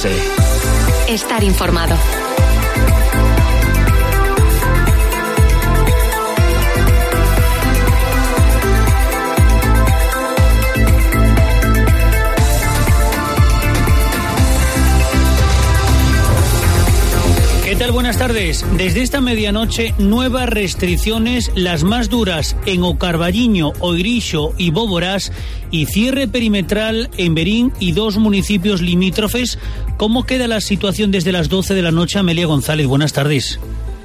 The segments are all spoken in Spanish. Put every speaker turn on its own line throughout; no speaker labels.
Ourense.
Estar informado.
¿Qué tal? Buenas tardes. Desde esta medianoche, nuevas restricciones, las más duras en O Carballiño, Oirixo y Boborás, y cierre perimetral en Verín y 2 municipios limítrofes. ¿Cómo queda la situación desde las 12 de la noche? Amelia González, buenas tardes.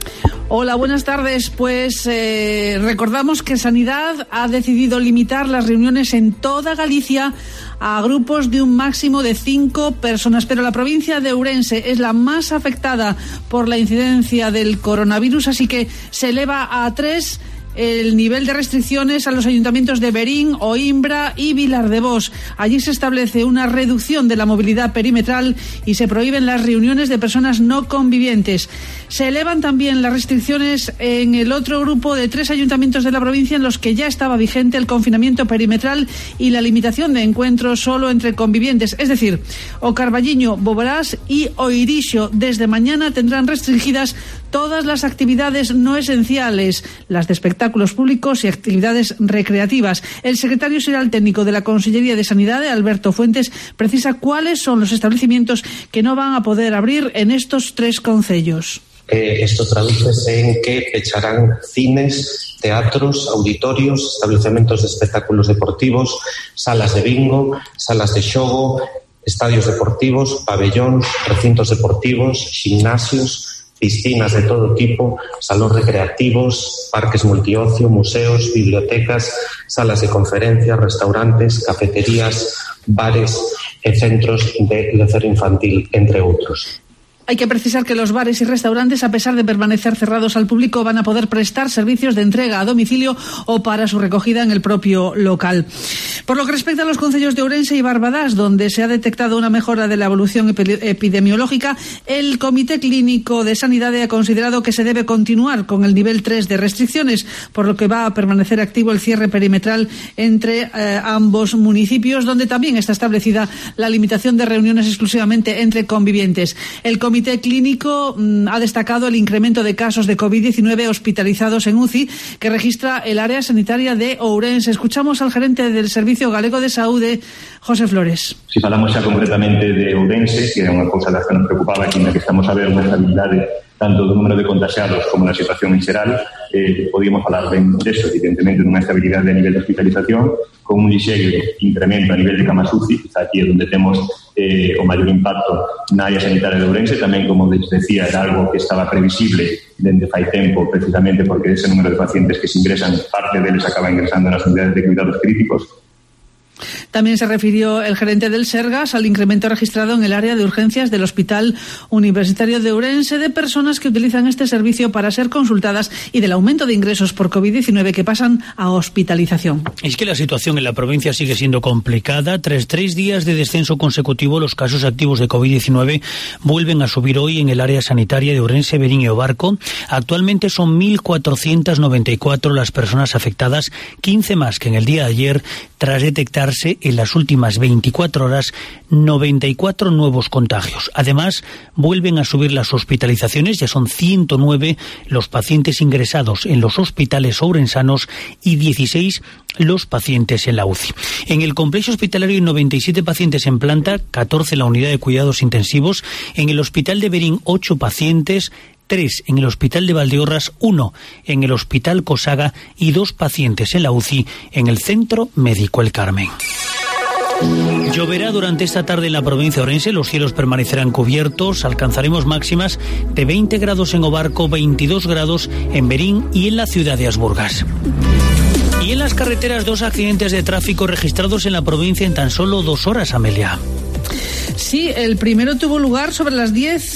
Hola, buenas tardes. Pues recordamos que Sanidad ha decidido limitar las reuniones en toda Galicia a grupos de un máximo de 5 personas, pero la provincia de Ourense es la más afectada por la incidencia del coronavirus, así que se eleva a 3 el nivel de restricciones a los ayuntamientos de Verín, Oimbra y Vilardevós. Allí se establece una reducción de la movilidad perimetral y se prohíben las reuniones de personas no convivientes. Se elevan también las restricciones en el otro grupo de 3 ayuntamientos de la provincia en los que ya estaba vigente el confinamiento perimetral y la limitación de encuentros solo entre convivientes. Es decir, O Carballiño, Boborás y Oirixo desde mañana tendrán restringidas todas las actividades no esenciales, las de espectáculos públicos y actividades recreativas. El secretario general técnico de la Consellería de Sanidad, Alberto Fuentes, precisa cuáles son los establecimientos que no van a poder abrir en estos 3 concellos.
Esto tradúcese en que pecharán cines, teatros, auditorios, establecimientos de espectáculos deportivos, salas de bingo, salas de xogo, estadios deportivos, pabellóns, recintos deportivos, gimnasios, piscinas de todo tipo, salóns recreativos, parques multiocio, museos, bibliotecas, salas de conferencias, restaurantes, cafeterías, bares e centros de lecer infantil, entre outros.
Hay que precisar que los bares y restaurantes, a pesar de permanecer cerrados al público, van a poder prestar servicios de entrega a domicilio o para su recogida en el propio local. Por lo que respecta a los concellos de Ourense y Barbadás, donde se ha detectado una mejora de la evolución epidemiológica, el Comité Clínico de Sanidad ha considerado que se debe continuar con el nivel 3 de restricciones, por lo que va a permanecer activo el cierre perimetral entre ambos municipios, donde también está establecida la limitación de reuniones exclusivamente entre convivientes. El Comité Clínico ha destacado el incremento de casos de COVID-19 hospitalizados en UCI que registra el área sanitaria de Ourense. Escuchamos al gerente del Servicio Galego de Saúde, José Flores.
Si falamos xa concretamente de Ourense, que é unha cousa das que nos preocupaba aquí, na que estamos a ver unha estabilidade tanto do número de contagiados como na situación en xeral, podíamos falar ben deso, evidentemente dunha estabilidade a nivel de hospitalización, con un lixeiro incremento a nivel de camas UCI, quizá aquí é onde temos o maior impacto na área sanitaria de Ourense. Tamén, como decía, era algo que estaba previsible dende fai tempo, precisamente porque ese número de pacientes que se ingresan, parte deles acaba ingresando nas unidades de cuidados críticos.
También se refirió el gerente del Sergas al incremento registrado en el área de urgencias del Hospital Universitario de Ourense de personas que utilizan este servicio para ser consultadas y del aumento de ingresos por COVID-19 que pasan a hospitalización.
Es que la situación en la provincia sigue siendo complicada. Tras 3 días de descenso consecutivo, los casos activos de COVID-19 vuelven a subir hoy en el área sanitaria de Ourense, Verín y Obarco. Actualmente son 1.494 las personas afectadas, 15 más que en el día de ayer, tras detectarse en las últimas 24 horas 94 nuevos contagios. Además, vuelven a subir las hospitalizaciones, ya son 109 los pacientes ingresados en los hospitales ourensanos y 16 los pacientes en la UCI. En el complejo hospitalario hay 97 pacientes en planta, 14 en la unidad de cuidados intensivos. En el hospital de Verín, 8 pacientes, 3 en el Hospital de Valdeorras, 1 en el Hospital Cosaga y 2 pacientes en la UCI en el Centro Médico El Carmen. Lloverá durante esta tarde en la provincia de Ourense, los cielos permanecerán cubiertos, alcanzaremos máximas de 20 grados en Obarco, 22 grados en Verín y en la ciudad de Asburgas. Y en las carreteras, 2 accidentes de tráfico registrados en la provincia en tan solo 2 horas, Amelia.
Sí, el primero tuvo lugar sobre las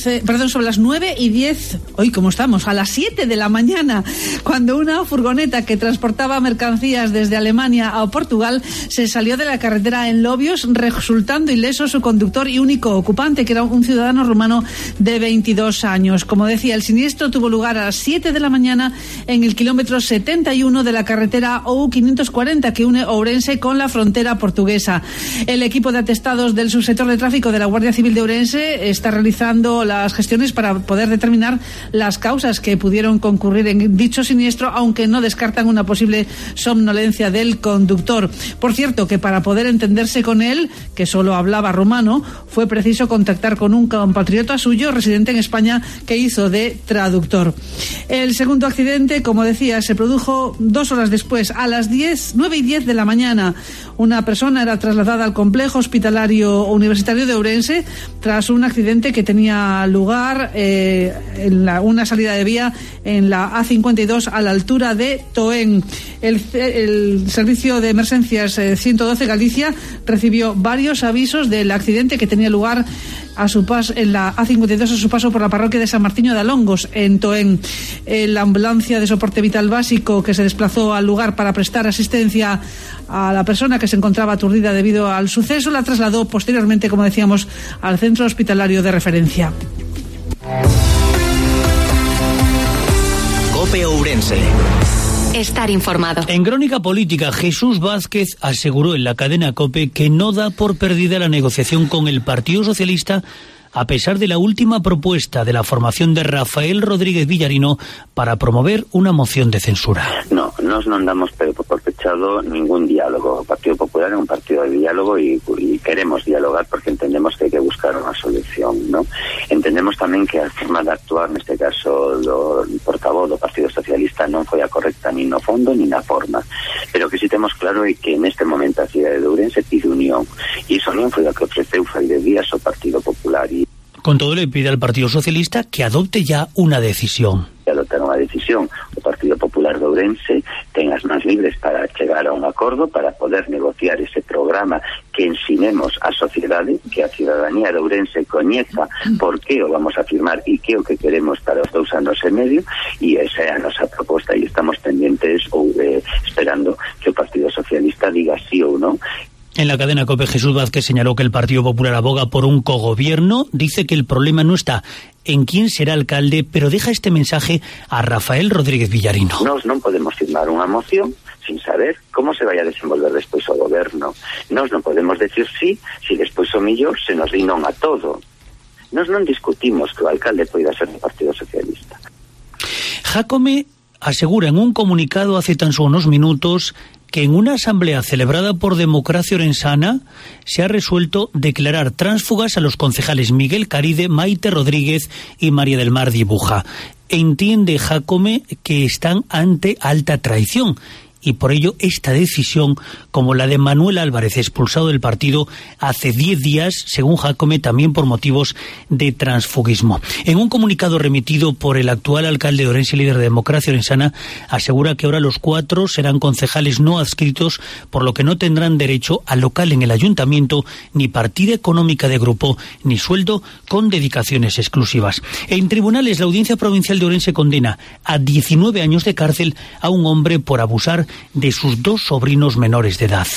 9:10, hoy ¿cómo estamos? A las 7 de la mañana, cuando una furgoneta que transportaba mercancías desde Alemania a Portugal se salió de la carretera en Lobios, resultando ileso su conductor y único ocupante, que era un ciudadano rumano de 22 años. Como decía, el siniestro tuvo lugar a las 7 de la mañana en el kilómetro 71 de la carretera OU 540 que une Ourense con la frontera portuguesa. El equipo de atestados del subsecretario sector de tráfico de la Guardia Civil de Ourense está realizando las gestiones para poder determinar las causas que pudieron concurrir en dicho siniestro, aunque no descartan una posible somnolencia del conductor. Por cierto, que para poder entenderse con él, que solo hablaba rumano, fue preciso contactar con un compatriota suyo residente en España que hizo de traductor. El segundo accidente, como decía, se produjo 2 horas después, a las 9:10 de la mañana. Una persona era trasladada al complejo hospitalario universitario de Ourense tras un accidente que tenía lugar en una salida de vía en la A52 a la altura de Toén. El servicio de emergencias 112 Galicia recibió varios avisos del accidente que tenía lugar a su paso en la A52 a su paso por la parroquia de San Martiño de Alongos en Toén. La ambulancia de soporte vital básico que se desplazó al lugar para prestar asistencia a la persona que se encontraba aturdida debido al suceso la trasladó posteriormente, como decíamos, al centro hospitalario de referencia.
COPE Ourense. Estar informado.
En Crónica Política, Jesús Vázquez aseguró en la cadena COPE que no da por perdida la negociación con el Partido Socialista, a pesar de la última propuesta de la formación de Rafael Rodríguez Villarino para promover una moción de censura.
No, nos non damos por pechado ningún diálogo. O Partido Popular é un partido de diálogo e queremos dialogar porque entendemos que hai que buscar unha solución, ¿no? Entendemos tamén que a forma de actuar, neste caso do portavoz do Partido Socialista, non foi a correcta ni no fondo ni na forma, pero que si temos claro é que neste momento a cidade de Ourense pide unión, e esa unión foi a que ofreceu fai de días o Partido Popular.
Con todo, le pide al Partido Socialista que adopte ya una decisión.
Adoptar unha decisión. O Partido Popular de Ourense ten as mans libres para chegar a un acordo, para poder negociar ese programa que ensinemos á sociedade, que a cidadanía de Ourense coñeza por que o vamos a firmar e que o que queremos para os 2 anos e medio, e esa é a nosa proposta, e estamos pendientes ou esperando que o Partido Socialista diga sí ou non.
En la cadena COPE, Jesús Vázquez señaló que el Partido Popular aboga por un cogobierno. Dice que el problema no está en quién será alcalde, pero deja este mensaje a Rafael Rodríguez Villarino.
Nos non podemos firmar unha moción sin saber como se vai a desenvolver despois o goberno. Nos non podemos decir sí se despois o millor se nos di non a todo. Nos non discutimos que o alcalde poida ser do Partido Socialista.
Jácome asegura en un comunicado hace tan solo unos minutos que en una asamblea celebrada por Democracia Orensana se ha resuelto declarar tránsfugas a los concejales Miguel Caride, Maite Rodríguez y María del Mar Dibuja. Entiende Jácome que están ante alta traición y por ello esta decisión, como la de Manuel Álvarez, expulsado del partido hace 10 días, según Jácome, también por motivos de transfugismo. En un comunicado remitido por el actual alcalde de Ourense, líder de Democracia Orensana, asegura que ahora los 4 serán concejales no adscritos, por lo que no tendrán derecho al local en el ayuntamiento, ni partida económica de grupo, ni sueldo con dedicaciones exclusivas. En tribunales, la Audiencia Provincial de Ourense condena a 19 años de cárcel a un hombre por abusar de sus 2 sobrinos menores de edad.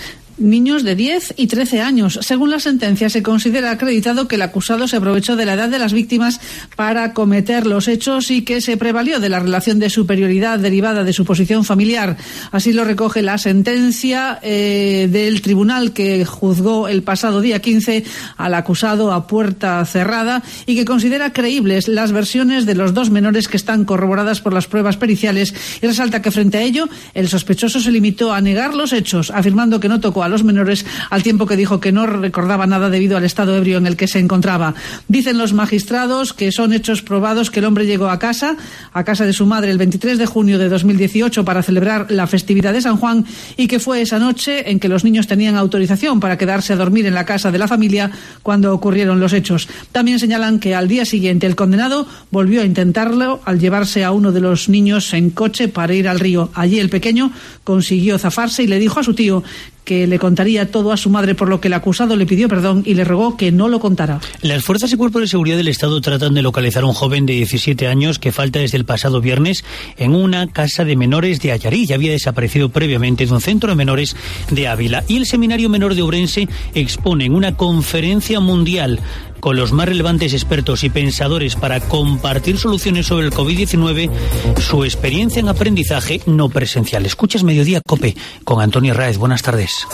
Niños de 10 y 13 años. Según la sentencia, se considera acreditado que el acusado se aprovechó de la edad de las víctimas para cometer los hechos y que se prevalió de la relación de superioridad derivada de su posición familiar. Así lo recoge la sentencia del tribunal que juzgó el pasado día 15 al acusado a puerta cerrada y que considera creíbles las versiones de los 2 menores que están corroboradas por las pruebas periciales y resalta que frente a ello el sospechoso se limitó a negar los hechos, afirmando que no tocó a los menores, al tiempo que dijo que no recordaba nada debido al estado ebrio en el que se encontraba. Dicen los magistrados que son hechos probados que el hombre llegó a casa de su madre el 23 de junio de 2018 para celebrar la festividad de San Juan y que fue esa noche en que los niños tenían autorización para quedarse a dormir en la casa de la familia cuando ocurrieron los hechos. También señalan que al día siguiente el condenado volvió a intentarlo al llevarse a uno de los niños en coche para ir al río. Allí el pequeño consiguió zafarse y le dijo a su tío que le contaría todo a su madre, por lo que el acusado le pidió perdón y le rogó que no lo contara.
Las fuerzas y cuerpos de seguridad del Estado tratan de localizar a un joven de 17 años que falta desde el pasado viernes en una casa de menores de Ayarí. Ya había desaparecido previamente de un centro de menores de Ávila. Y el Seminario Menor de Ourense expone en una conferencia mundial con los más relevantes expertos y pensadores para compartir soluciones sobre el COVID-19 su experiencia en aprendizaje no presencial. Escuchas Mediodía COPE con Antonio Raez. Buenas tardes.